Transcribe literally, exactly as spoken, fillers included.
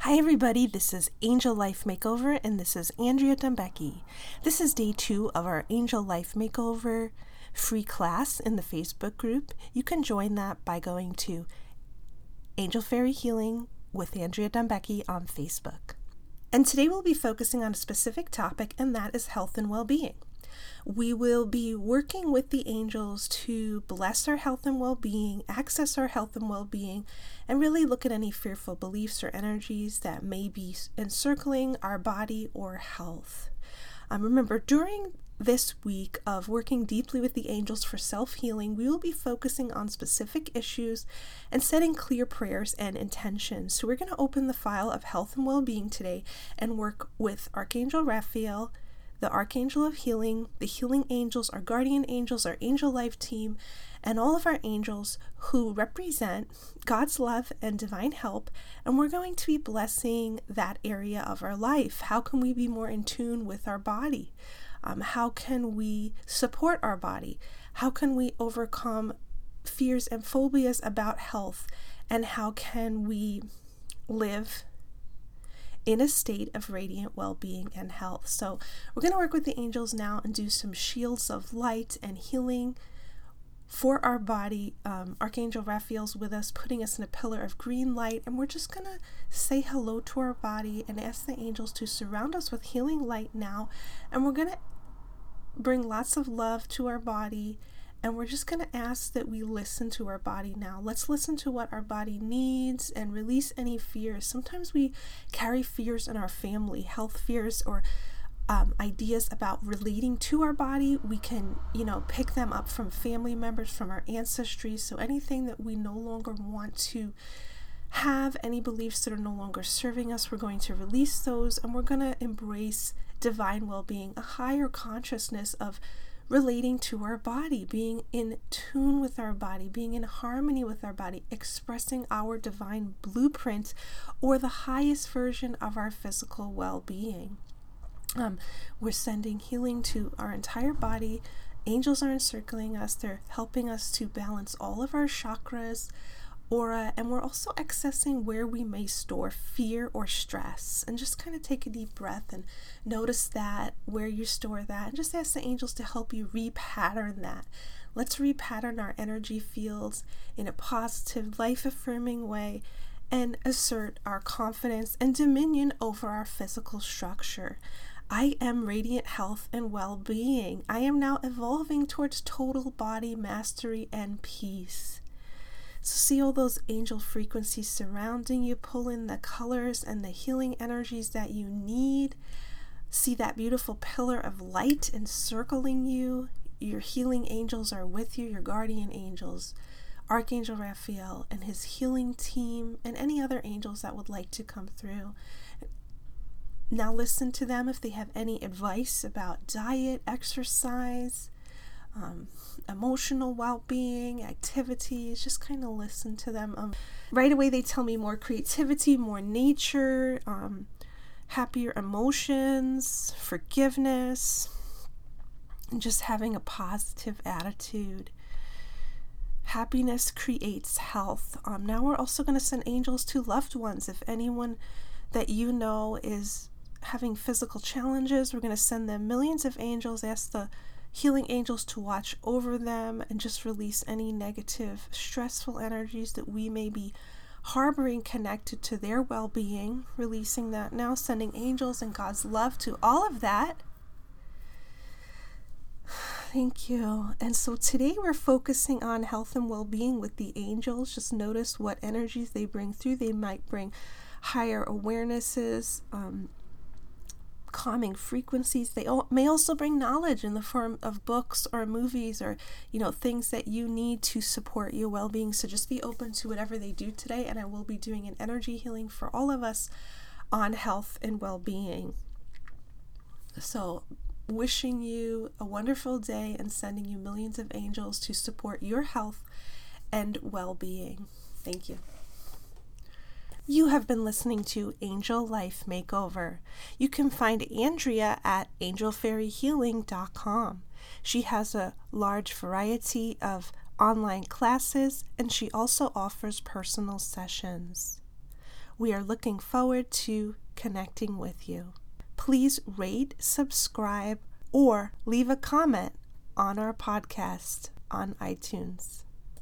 Hi everybody, this is Angel Life Makeover and this is Andrea Dumbecki. This is day two of our Angel Life Makeover free class in the Facebook group. You can join that by going to Angel Fairy Healing with Andrea Dumbecki on Facebook. And today we'll be focusing on a specific topic, and that is health and well-being. We will be working with the angels to bless our health and well-being, access our health and well-being, and really look at any fearful beliefs or energies that may be encircling our body or health. Um, remember, during this week of working deeply with the angels for self-healing, we will be focusing on specific issues and setting clear prayers and intentions. So we're going to open the file of health and well-being today and work with Archangel Raphael, the Archangel of Healing, the healing angels, our guardian angels, our angel life team, and all of our angels who represent God's love and divine help. And we're going to be blessing that area of our life. How can we be more in tune with our body? Um, how can we support our body? How can we overcome fears and phobias about health? And how can we live in a state of radiant well-being and health? So we're going to work with the angels now and do some shields of light and healing for our body. Um, Archangel Raphael's with us, putting us in a pillar of green light, and we're just going to say hello to our body and ask the angels to surround us with healing light now. And we're going to bring lots of love to our body, and we're just going to ask that we listen to our body now. Let's listen to what our body needs and release any fears. Sometimes we carry fears in our family, health fears or um, ideas about relating to our body. We can, you know, pick them up from family members, from our ancestry. So anything that we no longer want to have, any beliefs that are no longer serving us, we're going to release those, and we're going to embrace divine well-being, a higher consciousness of relating to our body, being in tune with our body, being in harmony with our body, expressing our divine blueprint or the highest version of our physical well-being. Um, we're sending healing to our entire body. Angels are encircling us. They're helping us to balance all of our chakras, aura, and we're also accessing where we may store fear or stress. And just kind of take a deep breath and notice that, where you store that, and just ask the angels to help you repattern that. Let's repattern our energy fields in a positive, life-affirming way and assert our confidence and dominion over our physical structure. I am radiant health and well-being. I am now evolving towards total body mastery and peace. So see all those angel frequencies surrounding you. Pull in the colors and the healing energies that you need. See that beautiful pillar of light encircling you. Your healing angels are with you, your guardian angels, Archangel Raphael and his healing team, and any other angels that would like to come through. Now listen to them if they have any advice about diet, exercise, Um, emotional well-being, activities. Just kind of listen to them. Um, right away they tell me more creativity, more nature, um, happier emotions, forgiveness, and just having a positive attitude. Happiness creates health. Um, now we're also going to send angels to loved ones. If anyone that you know is having physical challenges, we're going to send them millions of angels. Ask the healing angels to watch over them and just release any negative, stressful energies that we may be harboring connected to their well-being, releasing that now, sending angels and God's love to all of that. Thank you. And so today we're focusing on health and well-being with the angels. Just notice what energies they bring through. They might bring higher awarenesses, um, calming frequencies. They may also bring knowledge in the form of books or movies or, you know, things that you need to support your well-being. So just be open to whatever they do today, and I will be doing an energy healing for all of us on health and well-being. So wishing you a wonderful day and sending you millions of angels to support your health and well-being. Thank you. You have been listening to Angel Life Makeover. You can find Andrea at angel fairy healing dot com. She has a large variety of online classes, and she also offers personal sessions. We are looking forward to connecting with you. Please rate, subscribe, or leave a comment on our podcast on iTunes.